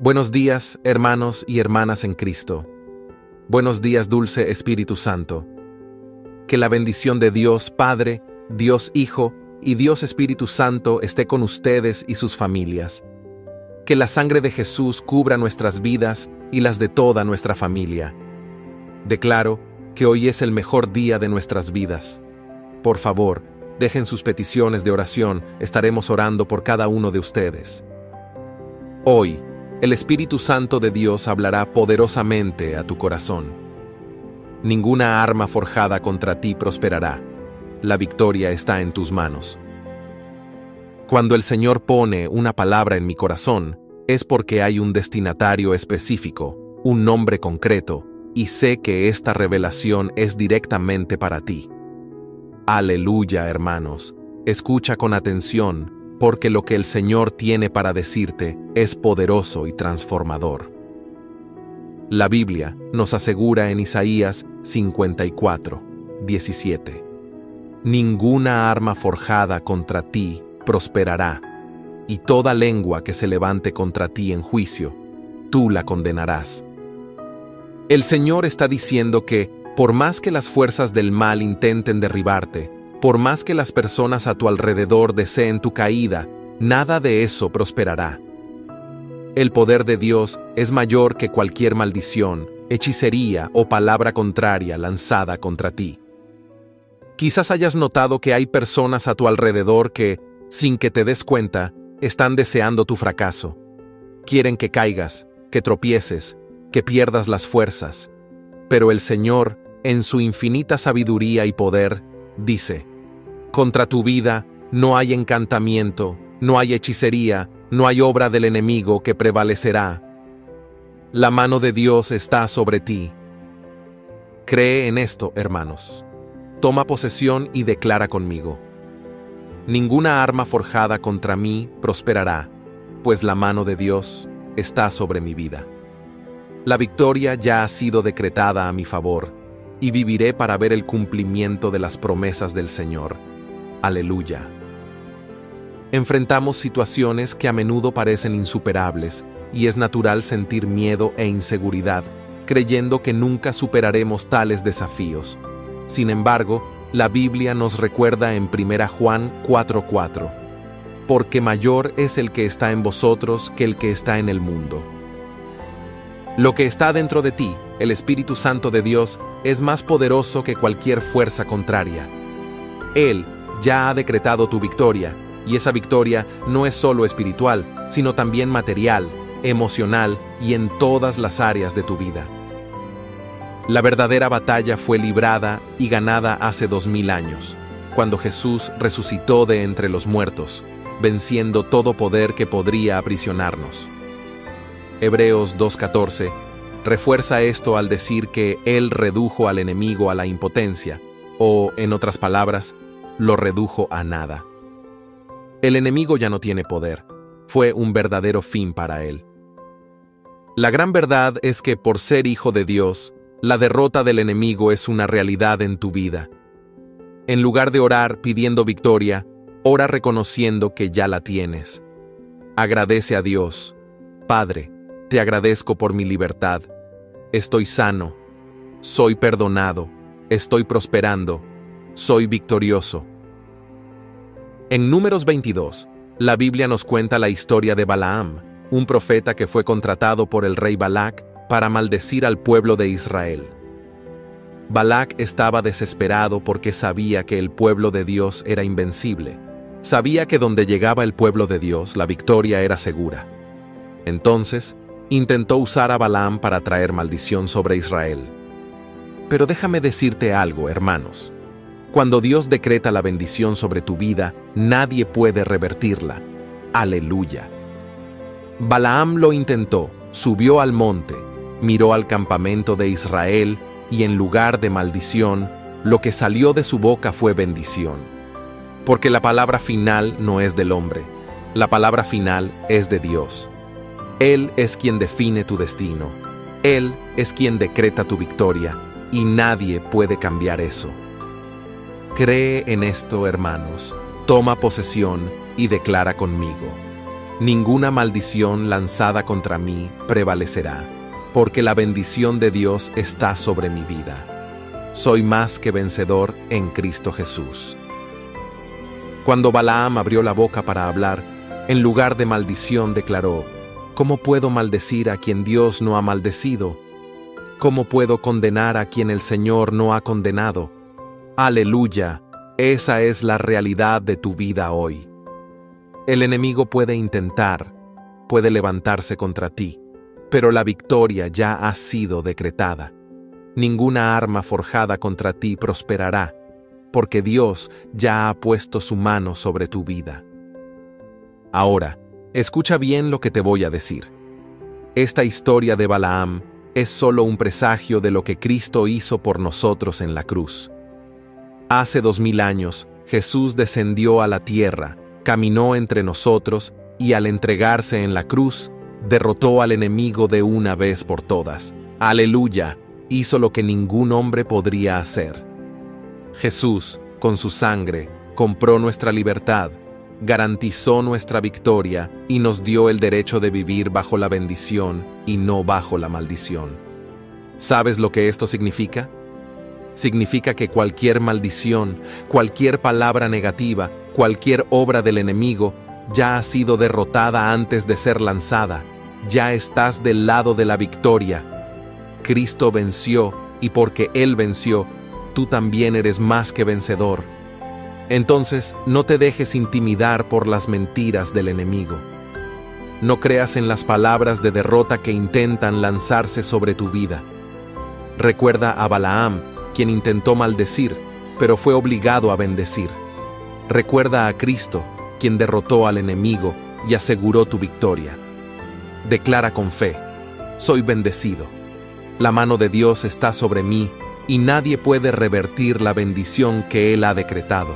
Buenos días, hermanos y hermanas en Cristo. Buenos días, dulce Espíritu Santo. Que la bendición de Dios Padre, Dios Hijo y Dios Espíritu Santo esté con ustedes y sus familias. Que la sangre de Jesús cubra nuestras vidas y las de toda nuestra familia. Declaro que hoy es el mejor día de nuestras vidas. Por favor, dejen sus peticiones de oración, estaremos orando por cada uno de ustedes. Hoy, el Espíritu Santo de Dios hablará poderosamente a tu corazón. Ninguna arma forjada contra ti prosperará. La victoria está en tus manos. Cuando el Señor pone una palabra en mi corazón, es porque hay un destinatario específico, un nombre concreto, y sé que esta revelación es directamente para ti. Aleluya, hermanos. Escucha con atención, porque lo que el Señor tiene para decirte es poderoso y transformador. La Biblia nos asegura en Isaías 54, 17: Ninguna arma forjada contra ti prosperará, y toda lengua que se levante contra ti en juicio, tú la condenarás. El Señor está diciendo que, por más que las fuerzas del mal intenten derribarte, por más que las personas a tu alrededor deseen tu caída, nada de eso prosperará. El poder de Dios es mayor que cualquier maldición, hechicería o palabra contraria lanzada contra ti. Quizás hayas notado que hay personas a tu alrededor que, sin que te des cuenta, están deseando tu fracaso. Quieren que caigas, que tropieces, que pierdas las fuerzas. Pero el Señor, en su infinita sabiduría y poder, dice: contra tu vida no hay encantamiento, no hay hechicería, no hay obra del enemigo que prevalecerá. La mano de Dios está sobre ti. Cree en esto, hermanos. Toma posesión y declara conmigo: ninguna arma forjada contra mí prosperará, pues la mano de Dios está sobre mi vida. La victoria ya ha sido decretada a mi favor, y viviré para ver el cumplimiento de las promesas del Señor. Aleluya. Enfrentamos situaciones que a menudo parecen insuperables, y es natural sentir miedo e inseguridad, creyendo que nunca superaremos tales desafíos. Sin embargo, la Biblia nos recuerda en 1 Juan 4:4: porque mayor es el que está en vosotros que el que está en el mundo. Lo que está dentro de ti, el Espíritu Santo de Dios, es más poderoso que cualquier fuerza contraria. Él ya ha decretado tu victoria, y esa victoria no es solo espiritual, sino también material, emocional y en todas las áreas de tu vida. La verdadera batalla fue librada y ganada hace 2000 años, cuando Jesús resucitó de entre los muertos, venciendo todo poder que podría aprisionarnos. Hebreos 2:14 refuerza esto al decir que Él redujo al enemigo a la impotencia, o, en otras palabras, lo redujo a nada. El enemigo ya no tiene poder, fue un verdadero fin para él. La gran verdad es que por ser hijo de Dios, la derrota del enemigo es una realidad en tu vida. En lugar de orar pidiendo victoria, ora reconociendo que ya la tienes. Agradece a Dios: Padre, te agradezco por mi libertad. Estoy sano, soy perdonado, estoy prosperando, soy victorioso. En Números 22, la Biblia nos cuenta la historia de Balaam, un profeta que fue contratado por el rey Balac para maldecir al pueblo de Israel. Balac estaba desesperado porque sabía que el pueblo de Dios era invencible. Sabía que donde llegaba el pueblo de Dios, la victoria era segura. Entonces, intentó usar a Balaam para traer maldición sobre Israel. Pero déjame decirte algo, hermanos. Cuando Dios decreta la bendición sobre tu vida, nadie puede revertirla. Aleluya. Balaam lo intentó, subió al monte, miró al campamento de Israel y en lugar de maldición, lo que salió de su boca fue bendición. Porque la palabra final no es del hombre, la palabra final es de Dios. Él es quien define tu destino. Él es quien decreta tu victoria y nadie puede cambiar eso. Cree en esto, hermanos. Toma posesión y declara conmigo: Ninguna maldición lanzada contra mí prevalecerá, porque la bendición de Dios está sobre mi vida. Soy más que vencedor en Cristo Jesús. Cuando Balaam abrió la boca para hablar, en lugar de maldición declaró: ¿Cómo puedo maldecir a quien Dios no ha maldecido? ¿Cómo puedo condenar a quien el Señor no ha condenado? ¡Aleluya! Esa es la realidad de tu vida hoy. El enemigo puede intentar, puede levantarse contra ti, pero la victoria ya ha sido decretada. Ninguna arma forjada contra ti prosperará, porque Dios ya ha puesto su mano sobre tu vida. Ahora, escucha bien lo que te voy a decir. Esta historia de Balaam es solo un presagio de lo que Cristo hizo por nosotros en la cruz. Hace 2000 años, Jesús descendió a la tierra, caminó entre nosotros y al entregarse en la cruz, derrotó al enemigo de una vez por todas. ¡Aleluya! Hizo lo que ningún hombre podría hacer. Jesús, con su sangre, compró nuestra libertad, garantizó nuestra victoria y nos dio el derecho de vivir bajo la bendición y no bajo la maldición. ¿Sabes lo que esto significa? Significa que cualquier maldición, cualquier palabra negativa, cualquier obra del enemigo ya ha sido derrotada antes de ser lanzada. Ya estás del lado de la victoria. Cristo venció y porque Él venció, tú también eres más que vencedor. Entonces, no te dejes intimidar por las mentiras del enemigo. No creas en las palabras de derrota que intentan lanzarse sobre tu vida. Recuerda a Balaam, quien intentó maldecir, pero fue obligado a bendecir. Recuerda a Cristo, quien derrotó al enemigo y aseguró tu victoria. Declara con fe: soy bendecido. La mano de Dios está sobre mí y nadie puede revertir la bendición que Él ha decretado.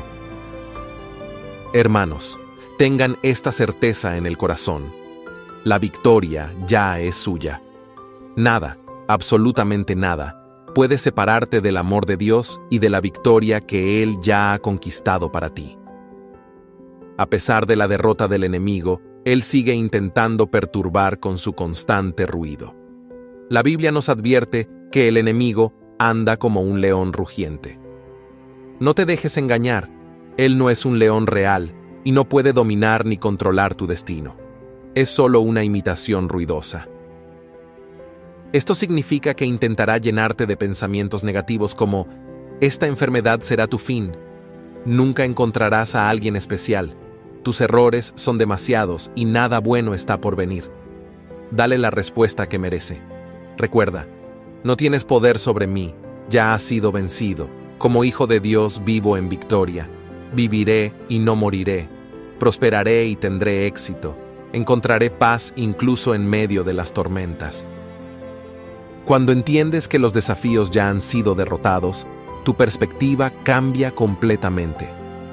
Hermanos, tengan esta certeza en el corazón: la victoria ya es suya. Nada, absolutamente nada, puede separarte del amor de Dios y de la victoria que Él ya ha conquistado para ti. A pesar de la derrota del enemigo, Él sigue intentando perturbar con su constante ruido. La Biblia nos advierte que el enemigo anda como un león rugiente. No te dejes engañar, Él no es un león real y no puede dominar ni controlar tu destino. Es solo una imitación ruidosa. Esto significa que intentará llenarte de pensamientos negativos como: esta enfermedad será tu fin, nunca encontrarás a alguien especial, tus errores son demasiados y nada bueno está por venir. Dale la respuesta que merece. Recuerda, no tienes poder sobre mí, ya has sido vencido. Como hijo de Dios vivo en victoria. Viviré y no moriré. Prosperaré y tendré éxito. Encontraré paz incluso en medio de las tormentas. Cuando entiendes que los desafíos ya han sido derrotados, tu perspectiva cambia completamente.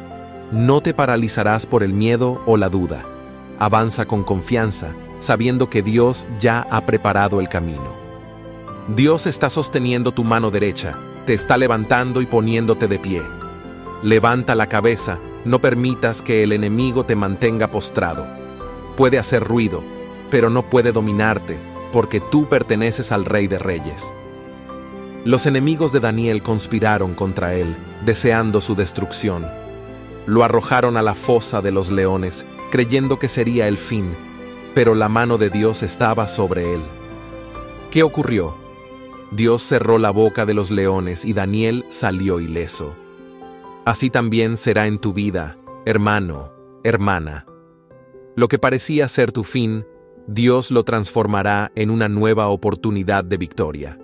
No te paralizarás por el miedo o la duda. Avanza con confianza, sabiendo que Dios ya ha preparado el camino. Dios está sosteniendo tu mano derecha, te está levantando y poniéndote de pie. Levanta la cabeza, no permitas que el enemigo te mantenga postrado. Puede hacer ruido, pero no puede dominarte, porque tú perteneces al Rey de Reyes. Los enemigos de Daniel conspiraron contra él, deseando su destrucción. Lo arrojaron a la fosa de los leones, creyendo que sería el fin, pero la mano de Dios estaba sobre él. ¿Qué ocurrió? Dios cerró la boca de los leones y Daniel salió ileso. Así también será en tu vida, hermano, hermana. Lo que parecía ser tu fin, Dios lo transformará en una nueva oportunidad de victoria.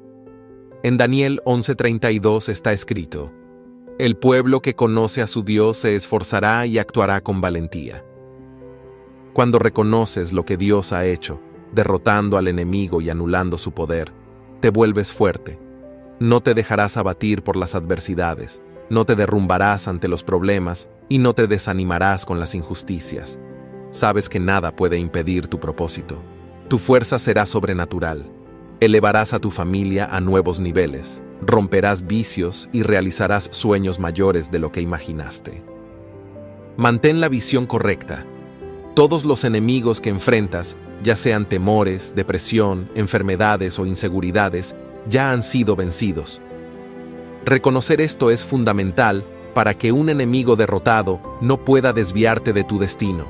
En Daniel 11:32 está escrito: el pueblo que conoce a su Dios se esforzará y actuará con valentía. Cuando reconoces lo que Dios ha hecho, derrotando al enemigo y anulando su poder, te vuelves fuerte. No te dejarás abatir por las adversidades, no te derrumbarás ante los problemas y no te desanimarás con las injusticias. Sabes que nada puede impedir tu propósito. Tu fuerza será sobrenatural. Elevarás a tu familia a nuevos niveles, romperás vicios y realizarás sueños mayores de lo que imaginaste. Mantén la visión correcta. Todos los enemigos que enfrentas, ya sean temores, depresión, enfermedades o inseguridades, ya han sido vencidos. Reconocer esto es fundamental para que un enemigo derrotado no pueda desviarte de tu destino.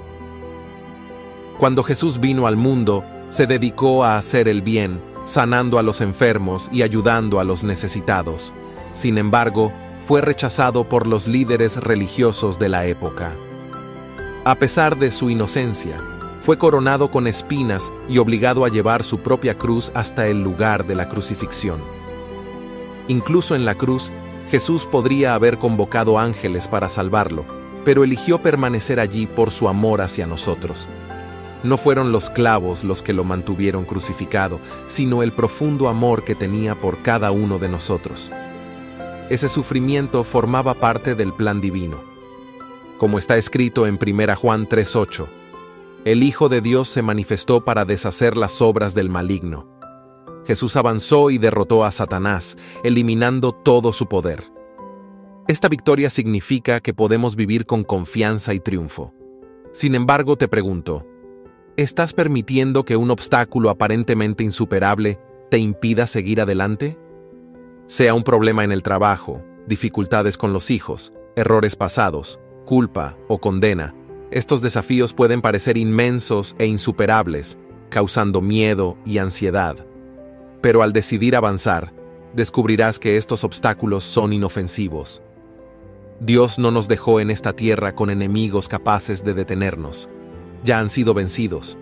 Cuando Jesús vino al mundo, se dedicó a hacer el bien, sanando a los enfermos y ayudando a los necesitados. Sin embargo, fue rechazado por los líderes religiosos de la época. A pesar de su inocencia, fue coronado con espinas y obligado a llevar su propia cruz hasta el lugar de la crucifixión. Incluso en la cruz, Jesús podría haber convocado ángeles para salvarlo, pero eligió permanecer allí por su amor hacia nosotros. No fueron los clavos los que lo mantuvieron crucificado, sino el profundo amor que tenía por cada uno de nosotros. Ese sufrimiento formaba parte del plan divino. Como está escrito en 1 Juan 3:8, el Hijo de Dios se manifestó para deshacer las obras del maligno. Jesús avanzó y derrotó a Satanás, eliminando todo su poder. Esta victoria significa que podemos vivir con confianza y triunfo. Sin embargo, te pregunto, ¿estás permitiendo que un obstáculo aparentemente insuperable te impida seguir adelante? Sea un problema en el trabajo, dificultades con los hijos, errores pasados, culpa o condena, estos desafíos pueden parecer inmensos e insuperables, causando miedo y ansiedad. Pero al decidir avanzar, descubrirás que estos obstáculos son inofensivos. Dios no nos dejó en esta tierra con enemigos capaces de detenernos. Ya han sido vencidos.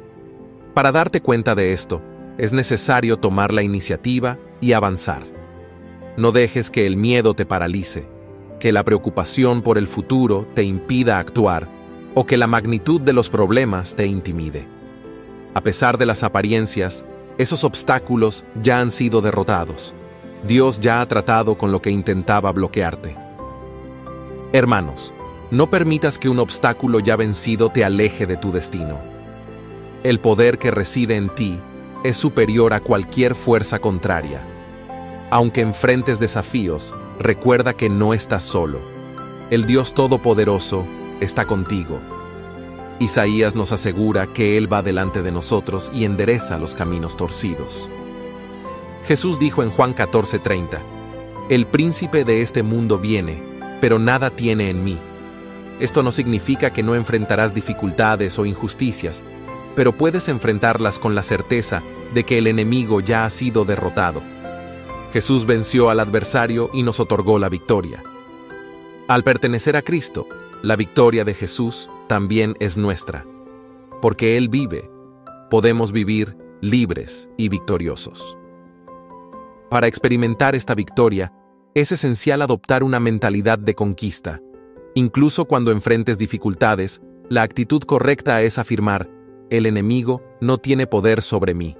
Para darte cuenta de esto, es necesario tomar la iniciativa y avanzar. No dejes que el miedo te paralice, que la preocupación por el futuro te impida actuar o que la magnitud de los problemas te intimide. A pesar de las apariencias, esos obstáculos ya han sido derrotados. Dios ya ha tratado con lo que intentaba bloquearte. Hermanos, no permitas que un obstáculo ya vencido te aleje de tu destino. El poder que reside en ti es superior a cualquier fuerza contraria. Aunque enfrentes desafíos, recuerda que no estás solo. El Dios Todopoderoso está contigo. Isaías nos asegura que Él va delante de nosotros y endereza los caminos torcidos. Jesús dijo en Juan 14:30, «El príncipe de este mundo viene, pero nada tiene en mí». Esto no significa que no enfrentarás dificultades o injusticias, pero puedes enfrentarlas con la certeza de que el enemigo ya ha sido derrotado. Jesús venció al adversario y nos otorgó la victoria. Al pertenecer a Cristo, la victoria de Jesús también es nuestra. Porque Él vive, podemos vivir libres y victoriosos. Para experimentar esta victoria, es esencial adoptar una mentalidad de conquista. Incluso cuando enfrentes dificultades, la actitud correcta es afirmar: el enemigo no tiene poder sobre mí.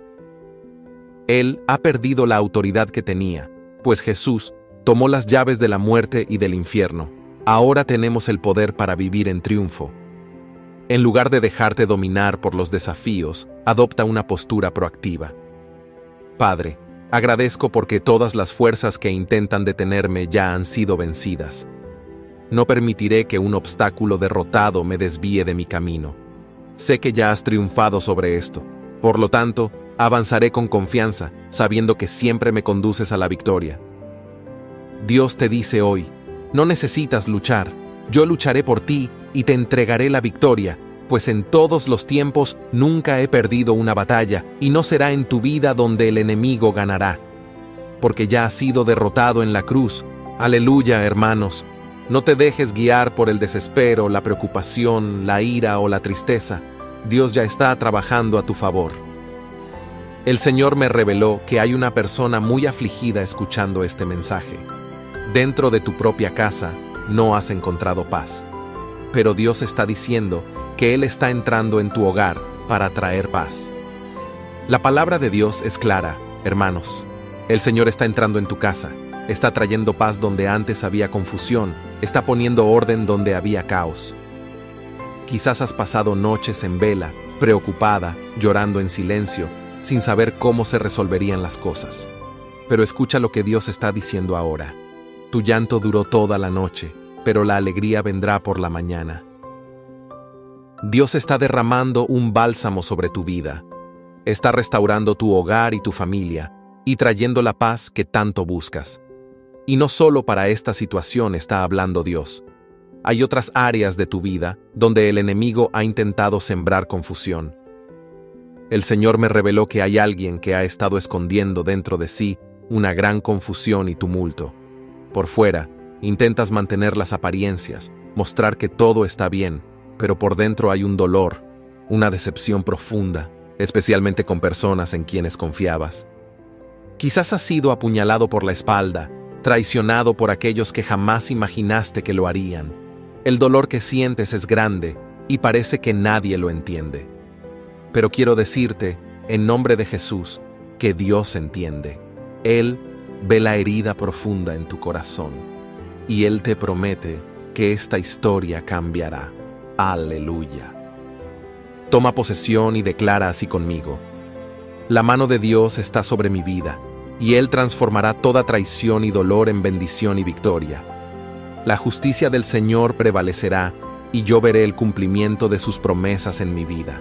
Él ha perdido la autoridad que tenía, pues Jesús tomó las llaves de la muerte y del infierno. Ahora tenemos el poder para vivir en triunfo. En lugar de dejarte dominar por los desafíos, adopta una postura proactiva. Padre, agradezco porque todas las fuerzas que intentan detenerme ya han sido vencidas. No permitiré que un obstáculo derrotado me desvíe de mi camino. Sé que ya has triunfado sobre esto. Por lo tanto, avanzaré con confianza, sabiendo que siempre me conduces a la victoria. Dios te dice hoy: no necesitas luchar, yo lucharé por ti y te entregaré la victoria, pues en todos los tiempos nunca he perdido una batalla y no será en tu vida donde el enemigo ganará. Porque ya has sido derrotado en la cruz. Aleluya, hermanos. No te dejes guiar por el desespero, la preocupación, la ira o la tristeza. Dios ya está trabajando a tu favor. El Señor me reveló que hay una persona muy afligida escuchando este mensaje. Dentro de tu propia casa no has encontrado paz. Pero Dios está diciendo que Él está entrando en tu hogar para traer paz. La palabra de Dios es clara, hermanos. El Señor está entrando en tu casa. Está trayendo paz donde antes había confusión. Está poniendo orden donde había caos. Quizás has pasado noches en vela, preocupada, llorando en silencio, sin saber cómo se resolverían las cosas. Pero escucha lo que Dios está diciendo ahora. Tu llanto duró toda la noche, pero la alegría vendrá por la mañana. Dios está derramando un bálsamo sobre tu vida. Está restaurando tu hogar y tu familia, y trayendo la paz que tanto buscas. Y no solo para esta situación está hablando Dios. Hay otras áreas de tu vida donde el enemigo ha intentado sembrar confusión. El Señor me reveló que hay alguien que ha estado escondiendo dentro de sí una gran confusión y tumulto. Por fuera, intentas mantener las apariencias, mostrar que todo está bien, pero por dentro hay un dolor, una decepción profunda, especialmente con personas en quienes confiabas. Quizás has sido apuñalado por la espalda, traicionado por aquellos que jamás imaginaste que lo harían. El dolor que sientes es grande y parece que nadie lo entiende. Pero quiero decirte, en nombre de Jesús, que Dios entiende. Él ve la herida profunda en tu corazón y Él te promete que esta historia cambiará. Aleluya. Toma posesión y declara así conmigo: la mano de Dios está sobre mi vida, y Él transformará toda traición y dolor en bendición y victoria. La justicia del Señor prevalecerá, y yo veré el cumplimiento de sus promesas en mi vida.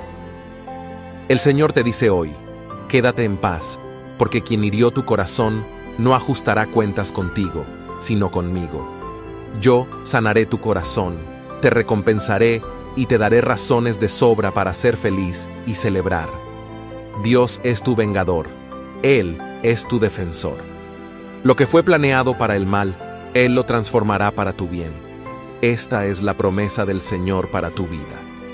El Señor te dice hoy: quédate en paz, porque quien hirió tu corazón no ajustará cuentas contigo, sino conmigo. Yo sanaré tu corazón, te recompensaré y te daré razones de sobra para ser feliz y celebrar. Dios es tu vengador, Él es tu defensor. Lo que fue planeado para el mal, Él lo transformará para tu bien. Esta es la promesa del Señor para tu vida.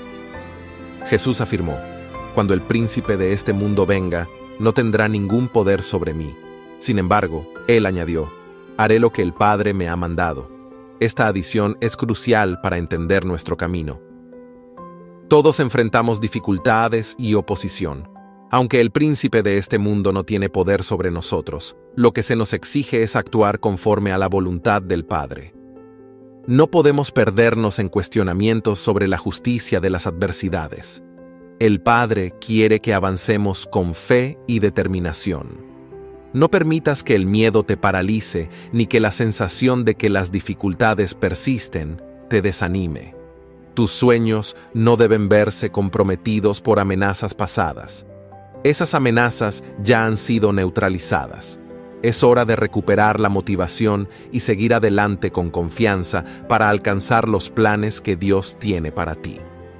Jesús afirmó: cuando el príncipe de este mundo venga, no tendrá ningún poder sobre mí. Sin embargo, Él añadió: haré lo que el Padre me ha mandado. Esta adición es crucial para entender nuestro camino. Todos enfrentamos dificultades y oposición. Aunque el príncipe de este mundo no tiene poder sobre nosotros, lo que se nos exige es actuar conforme a la voluntad del Padre. No podemos perdernos en cuestionamientos sobre la justicia de las adversidades. El Padre quiere que avancemos con fe y determinación. No permitas que el miedo te paralice, ni que la sensación de que las dificultades persisten te desanime. Tus sueños no deben verse comprometidos por amenazas pasadas. Esas amenazas ya han sido neutralizadas. Es hora de recuperar la motivación y seguir adelante con confianza para alcanzar los planes que Dios tiene para ti.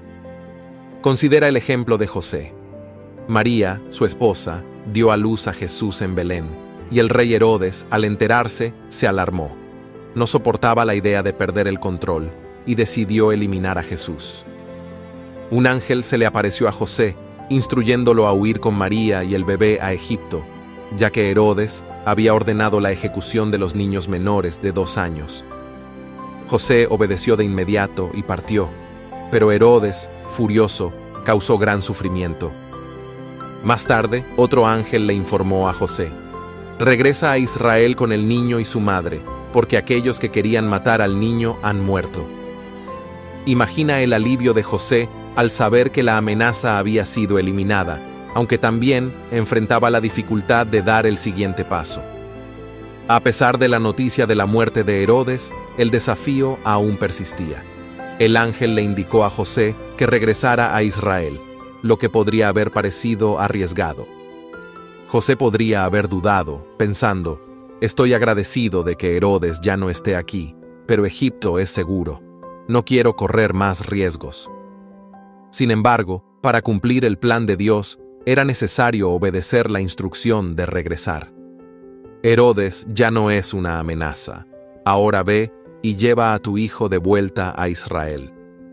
Considera el ejemplo de José. María, su esposa, dio a luz a Jesús en Belén, y el rey Herodes, al enterarse, se alarmó. No soportaba la idea de perder el control y decidió eliminar a Jesús. Un ángel se le apareció a José, instruyéndolo a huir con María y el bebé a Egipto, ya que Herodes había ordenado la ejecución de los niños menores de 2 años. José obedeció de inmediato y partió, pero Herodes, furioso, causó gran sufrimiento. Más tarde, otro ángel le informó a José: regresa a Israel con el niño y su madre, porque aquellos que querían matar al niño han muerto. Imagina el alivio de José al saber que la amenaza había sido eliminada, aunque también enfrentaba la dificultad de dar el siguiente paso. A pesar de la noticia de la muerte de Herodes, el desafío aún persistía. El ángel le indicó a José que regresara a Israel, lo que podría haber parecido arriesgado. José podría haber dudado, pensando: estoy agradecido de que Herodes ya no esté aquí, pero Egipto es seguro. No quiero correr más riesgos. Sin embargo, para cumplir el plan de Dios, era necesario obedecer la instrucción de regresar. Herodes ya no es una amenaza. Ahora ve y lleva a tu hijo de vuelta a Israel.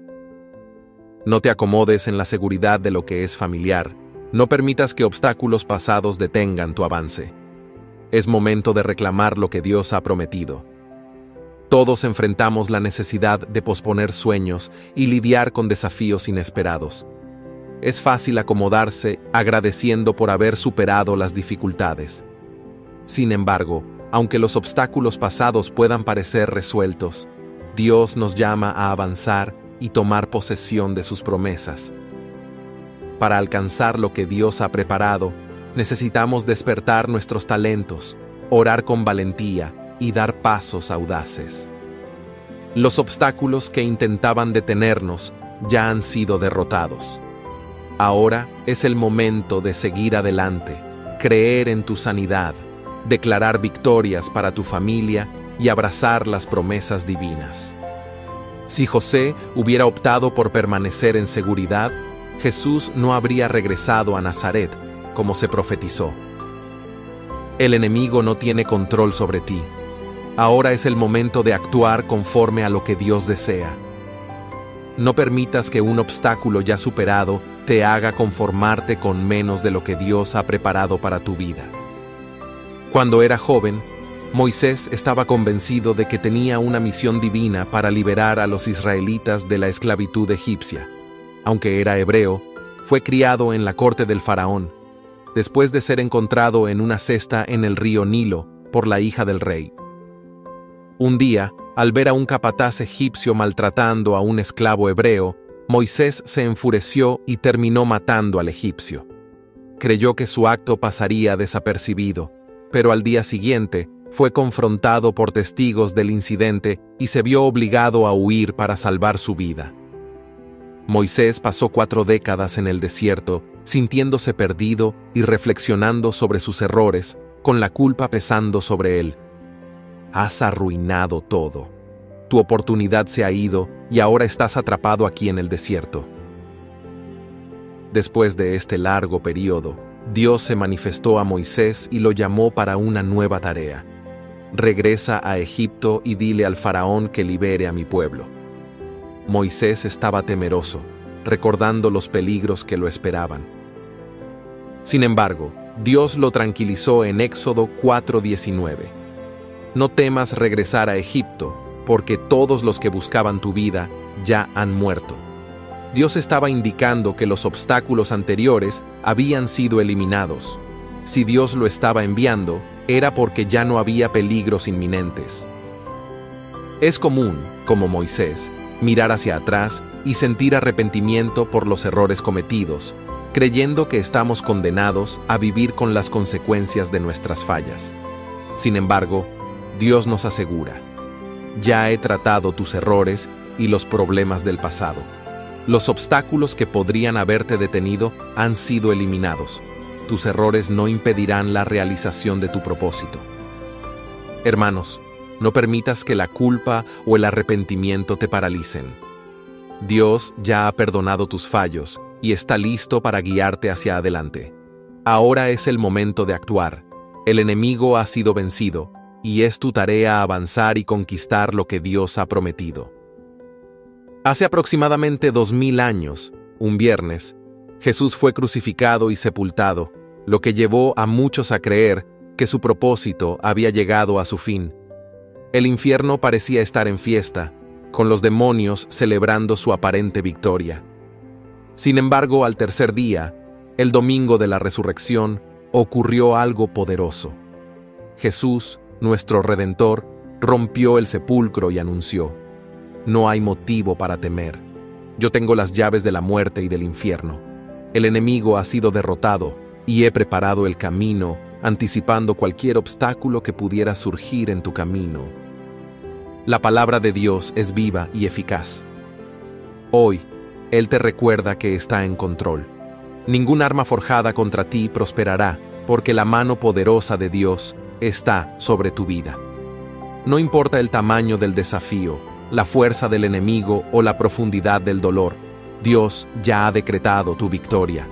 No te acomodes en la seguridad de lo que es familiar. No permitas que obstáculos pasados detengan tu avance. Es momento de reclamar lo que Dios ha prometido. Todos enfrentamos la necesidad de posponer sueños y lidiar con desafíos inesperados. Es fácil acomodarse agradeciendo por haber superado las dificultades. Sin embargo, aunque los obstáculos pasados puedan parecer resueltos, Dios nos llama a avanzar y tomar posesión de sus promesas. Para alcanzar lo que Dios ha preparado, necesitamos despertar nuestros talentos, orar con valentía y dar pasos audaces. Los obstáculos que intentaban detenernos ya han sido derrotados. Ahora es el momento de seguir adelante, creer en tu sanidad, declarar victorias para tu familia y abrazar las promesas divinas. Si José hubiera optado por permanecer en seguridad, Jesús no habría regresado a Nazaret, como se profetizó. El enemigo no tiene control sobre ti. Ahora es el momento de actuar conforme a lo que Dios desea. No permitas que un obstáculo ya superado te haga conformarte con menos de lo que Dios ha preparado para tu vida. Cuando era joven, Moisés estaba convencido de que tenía una misión divina para liberar a los israelitas de la esclavitud egipcia. Aunque era hebreo, fue criado en la corte del faraón, después de ser encontrado en una cesta en el río Nilo por la hija del rey. Un día, al ver a un capataz egipcio maltratando a un esclavo hebreo, Moisés se enfureció y terminó matando al egipcio. Creyó que su acto pasaría desapercibido, pero al día siguiente fue confrontado por testigos del incidente y se vio obligado a huir para salvar su vida. Moisés pasó 4 décadas en el desierto, sintiéndose perdido y reflexionando sobre sus errores, con la culpa pesando sobre él. Has arruinado todo. Tu oportunidad se ha ido y ahora estás atrapado aquí en el desierto. Después de este largo periodo, Dios se manifestó a Moisés y lo llamó para una nueva tarea. Regresa a Egipto y dile al faraón que libere a mi pueblo. Moisés estaba temeroso, recordando los peligros que lo esperaban. Sin embargo, Dios lo tranquilizó en Éxodo 4:19. No temas regresar a Egipto, porque todos los que buscaban tu vida ya han muerto. Dios estaba indicando que los obstáculos anteriores habían sido eliminados. Si Dios lo estaba enviando, era porque ya no había peligros inminentes. Es común, como Moisés, mirar hacia atrás y sentir arrepentimiento por los errores cometidos, creyendo que estamos condenados a vivir con las consecuencias de nuestras fallas. Sin embargo, Dios nos asegura: ya he tratado tus errores y los problemas del pasado. Los obstáculos que podrían haberte detenido han sido eliminados. Tus errores no impedirán la realización de tu propósito. Hermanos, no permitas que la culpa o el arrepentimiento te paralicen. Dios ya ha perdonado tus fallos y está listo para guiarte hacia adelante. Ahora es el momento de actuar. El enemigo ha sido vencido y es tu tarea avanzar y conquistar lo que Dios ha prometido. Hace aproximadamente 2000 años, un viernes, Jesús fue crucificado y sepultado, lo que llevó a muchos a creer que su propósito había llegado a su fin. El infierno parecía estar en fiesta, con los demonios celebrando su aparente victoria. Sin embargo, al tercer día, el domingo de la resurrección, ocurrió algo poderoso. Jesús, nuestro Redentor, rompió el sepulcro y anunció: no hay motivo para temer. Yo tengo las llaves de la muerte y del infierno. El enemigo ha sido derrotado y he preparado el camino, anticipando cualquier obstáculo que pudiera surgir en tu camino. La palabra de Dios es viva y eficaz. Hoy, Él te recuerda que está en control. Ningún arma forjada contra ti prosperará, porque la mano poderosa de Dios está sobre tu vida. No importa el tamaño del desafío, la fuerza del enemigo o la profundidad del dolor, Dios ya ha decretado tu victoria.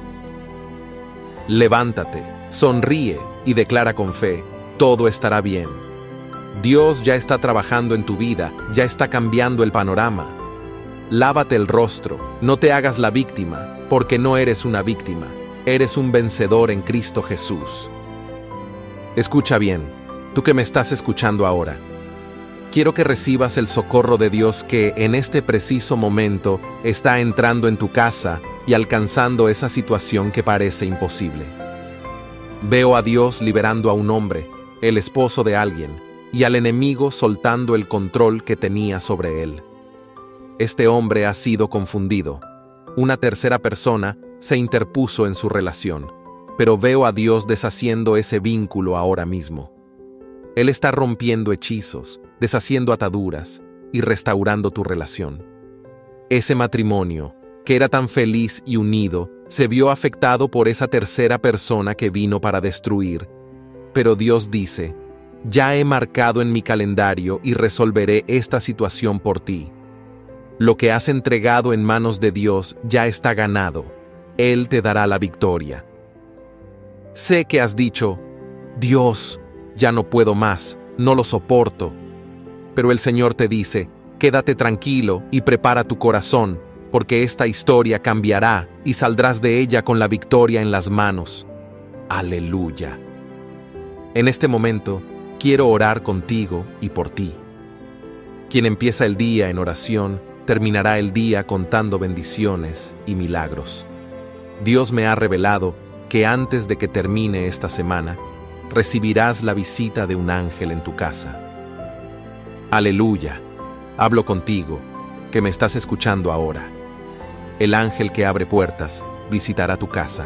Levántate, sonríe y declara con fe: todo estará bien. Dios ya está trabajando en tu vida, ya está cambiando el panorama. Lávate el rostro, no te hagas la víctima, porque no eres una víctima, eres un vencedor en Cristo Jesús. Escucha bien, tú que me estás escuchando ahora. Quiero que recibas el socorro de Dios que en este preciso momento está entrando en tu casa y alcanzando esa situación que parece imposible. Veo a Dios liberando a un hombre, el esposo de alguien, y al enemigo soltando el control que tenía sobre él. Este hombre ha sido confundido. Una tercera persona se interpuso en su relación, pero veo a Dios deshaciendo ese vínculo ahora mismo. Él está rompiendo hechizos, deshaciendo ataduras y restaurando tu relación. Ese matrimonio que era tan feliz y unido, se vio afectado por esa tercera persona que vino para destruir. Pero Dios dice: ya he marcado en mi calendario y resolveré esta situación por ti. Lo que has entregado en manos de Dios ya está ganado. Él te dará la victoria. Sé que has dicho: Dios, ya no puedo más, no lo soporto. Pero el Señor te dice: quédate tranquilo y prepara tu corazón, porque esta historia cambiará y saldrás de ella con la victoria en las manos. Aleluya. En este momento, quiero orar contigo y por ti. Quien empieza el día en oración, terminará el día contando bendiciones y milagros. Dios me ha revelado que antes de que termine esta semana, recibirás la visita de un ángel en tu casa. Aleluya. Hablo contigo, que me estás escuchando ahora. El ángel que abre puertas visitará tu casa.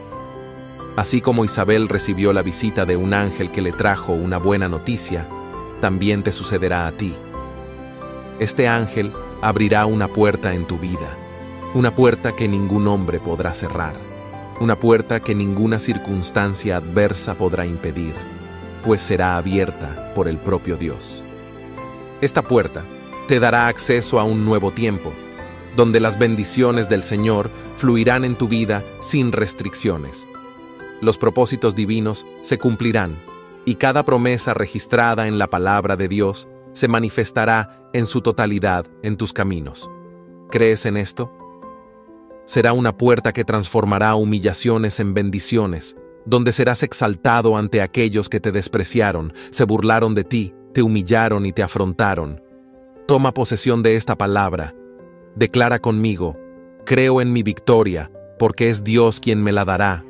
Así como Isabel recibió la visita de un ángel que le trajo una buena noticia, también te sucederá a ti. Este ángel abrirá una puerta en tu vida, una puerta que ningún hombre podrá cerrar, una puerta que ninguna circunstancia adversa podrá impedir, pues será abierta por el propio Dios. Esta puerta te dará acceso a un nuevo tiempo, donde las bendiciones del Señor fluirán en tu vida sin restricciones. Los propósitos divinos se cumplirán, y cada promesa registrada en la palabra de Dios se manifestará en su totalidad en tus caminos. ¿Crees en esto? Será una puerta que transformará humillaciones en bendiciones, donde serás exaltado ante aquellos que te despreciaron, se burlaron de ti, te humillaron y te afrontaron. Toma posesión de esta palabra. Declara conmigo: creo en mi victoria, porque es Dios quien me la dará.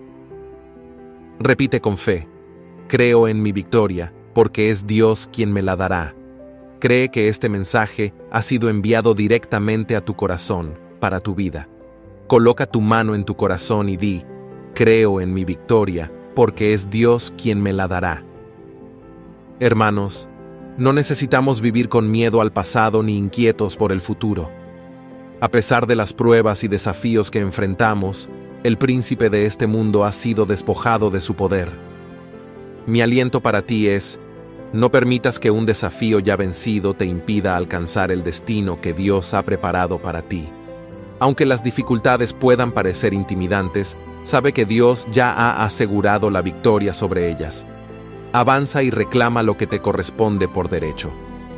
Repite con fe: creo en mi victoria, porque es Dios quien me la dará. Cree que este mensaje ha sido enviado directamente a tu corazón, para tu vida. Coloca tu mano en tu corazón y di: creo en mi victoria, porque es Dios quien me la dará. Hermanos, no necesitamos vivir con miedo al pasado ni inquietos por el futuro. A pesar de las pruebas y desafíos que enfrentamos, el príncipe de este mundo ha sido despojado de su poder. Mi aliento para ti es: no permitas que un desafío ya vencido te impida alcanzar el destino que Dios ha preparado para ti. Aunque las dificultades puedan parecer intimidantes, sabe que Dios ya ha asegurado la victoria sobre ellas. Avanza y reclama lo que te corresponde por derecho.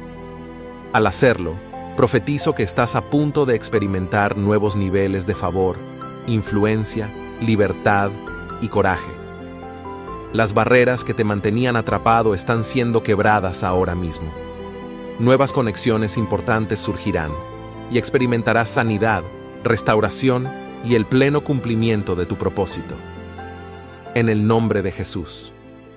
Al hacerlo, profetizo que estás a punto de experimentar nuevos niveles de favor, influencia, libertad y coraje. Las barreras que te mantenían atrapado están siendo quebradas ahora mismo. Nuevas conexiones importantes surgirán y experimentarás sanidad, restauración y el pleno cumplimiento de tu propósito. En el nombre de Jesús.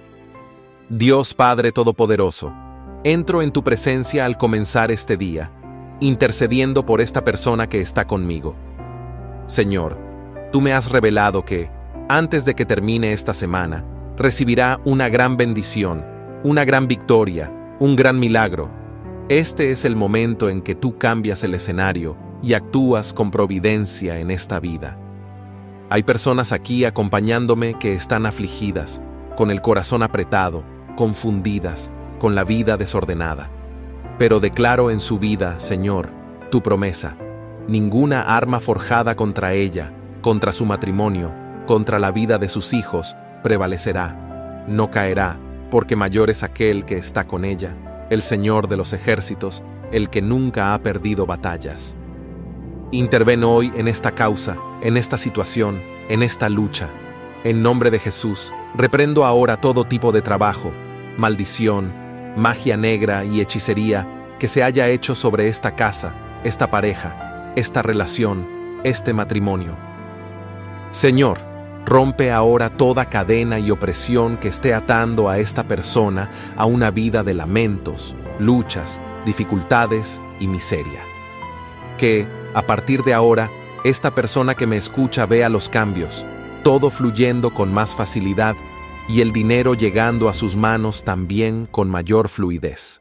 Dios Padre Todopoderoso, entro en tu presencia al comenzar este día, intercediendo por esta persona que está conmigo. Señor, tú me has revelado que, antes de que termine esta semana, recibirá una gran bendición, una gran victoria, un gran milagro. Este es el momento en que tú cambias el escenario y actúas con providencia en esta vida. Hay personas aquí acompañándome que están afligidas, con el corazón apretado, confundidas, con la vida desordenada. Pero declaro en su vida, Señor, tu promesa: ninguna arma forjada contra ella, contra su matrimonio, contra la vida de sus hijos, prevalecerá. No caerá, porque mayor es aquel que está con ella, el Señor de los ejércitos, el que nunca ha perdido batallas. Interven hoy en esta causa, en esta situación, en esta lucha. En nombre de Jesús, reprendo ahora todo tipo de trabajo, maldición, magia negra y hechicería que se haya hecho sobre esta casa, esta pareja, esta relación, este matrimonio. Señor, rompe ahora toda cadena y opresión que esté atando a esta persona a una vida de lamentos, luchas, dificultades y miseria. Que, a partir de ahora, esta persona que me escucha vea los cambios, todo fluyendo con más facilidad y el dinero llegando a sus manos también con mayor fluidez.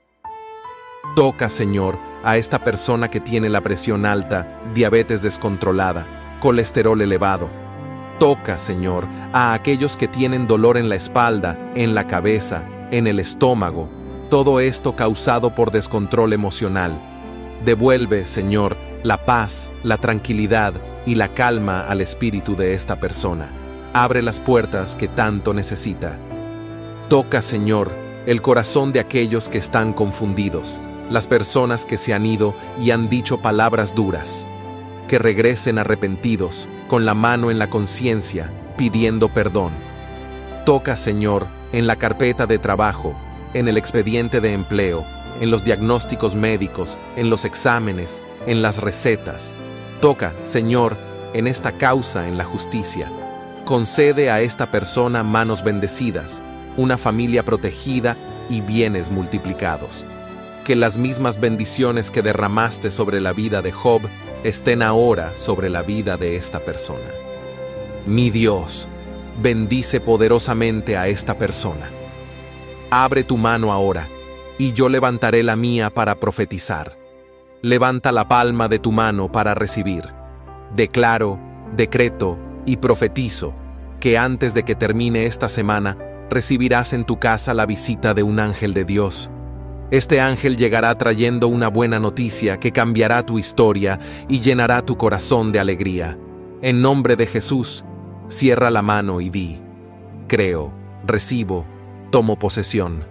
Toca, Señor, a esta persona que tiene la presión alta, diabetes descontrolada, colesterol elevado. Toca, Señor, a aquellos que tienen dolor en la espalda, en la cabeza, en el estómago, todo esto causado por descontrol emocional. Devuelve, Señor, la paz, la tranquilidad y la calma al espíritu de esta persona. Abre las puertas que tanto necesita. Toca, Señor, el corazón de aquellos que están confundidos, las personas que se han ido y han dicho palabras duras. Que regresen arrepentidos, con la mano en la conciencia, pidiendo perdón. Toca, Señor, en la carpeta de trabajo, en el expediente de empleo, en los diagnósticos médicos, en los exámenes, en las recetas. Toca, Señor, en esta causa en la justicia. Concede a esta persona manos bendecidas, una familia protegida y bienes multiplicados. Que las mismas bendiciones que derramaste sobre la vida de Job estén ahora sobre la vida de esta persona. Mi Dios, bendice poderosamente a esta persona. Abre tu mano ahora, y yo levantaré la mía para profetizar. Levanta la palma de tu mano para recibir. Declaro, decreto y profetizo que antes de que termine esta semana, recibirás en tu casa la visita de un ángel de Dios. Este ángel llegará trayendo una buena noticia que cambiará tu historia y llenará tu corazón de alegría. En nombre de Jesús, cierra la mano y di: creo, recibo, tomo posesión.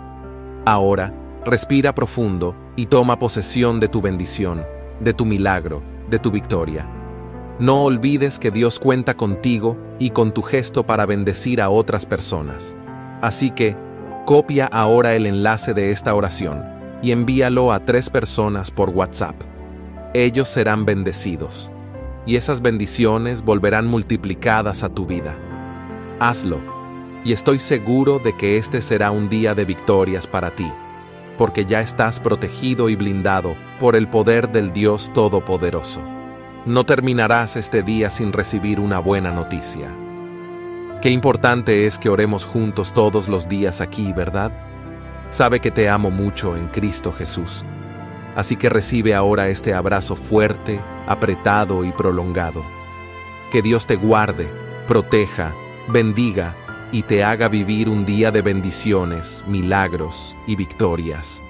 Ahora, respira profundo y toma posesión de tu bendición, de tu milagro, de tu victoria. No olvides que Dios cuenta contigo y con tu gesto para bendecir a otras personas. Así que, copia ahora el enlace de esta oración y envíalo a 3 personas por WhatsApp. Ellos serán bendecidos, y esas bendiciones volverán multiplicadas a tu vida. Hazlo, y estoy seguro de que este será un día de victorias para ti, porque ya estás protegido y blindado por el poder del Dios Todopoderoso. No terminarás este día sin recibir una buena noticia. Qué importante es que oremos juntos todos los días aquí, ¿verdad? Sabe que te amo mucho en Cristo Jesús. Así que recibe ahora este abrazo fuerte, apretado y prolongado. Que Dios te guarde, proteja, bendiga y te haga vivir un día de bendiciones, milagros y victorias.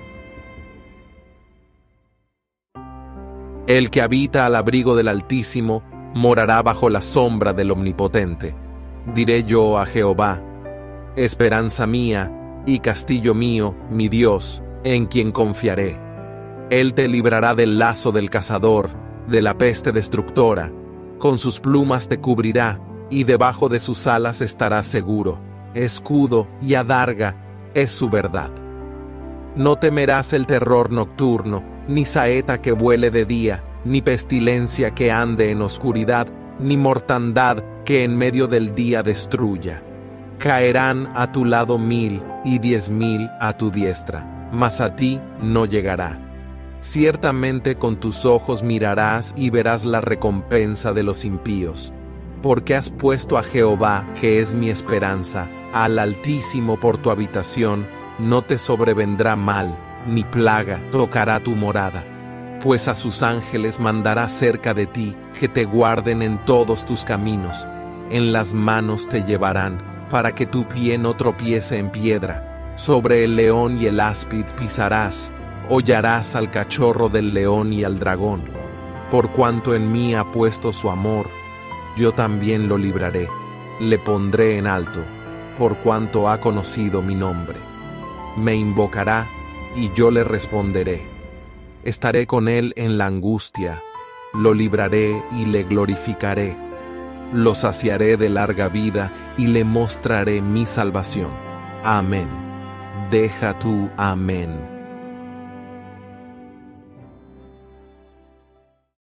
El que habita al abrigo del Altísimo morará bajo la sombra del Omnipotente. Diré yo a Jehová: esperanza mía y castillo mío, mi Dios, en quien confiaré. Él te librará del lazo del cazador, de la peste destructora. Con sus plumas te cubrirá, y debajo de sus alas estarás seguro. Escudo y adarga es su verdad. No temerás el terror nocturno, ni saeta que vuele de día, ni pestilencia que ande en oscuridad, ni mortandad que en medio del día destruya. Caerán a tu lado 1000 y 10,000 a tu diestra, mas a ti no llegará. Ciertamente con tus ojos mirarás y verás la recompensa de los impíos. Porque has puesto a Jehová, que es mi esperanza, al Altísimo por tu habitación, no te sobrevendrá mal, ni plaga tocará tu morada. Pues a sus ángeles mandará cerca de ti, que te guarden en todos tus caminos. En las manos te llevarán, para que tu pie no tropiece en piedra. Sobre el león y el áspid pisarás, hollarás al cachorro del león y al dragón. Por cuanto en mí ha puesto su amor, yo también lo libraré, le pondré en alto, por cuanto ha conocido mi nombre. Me invocará, y yo le responderé. Estaré con él en la angustia, lo libraré y le glorificaré. Lo saciaré de larga vida y le mostraré mi salvación. Amén. Deja tu amén.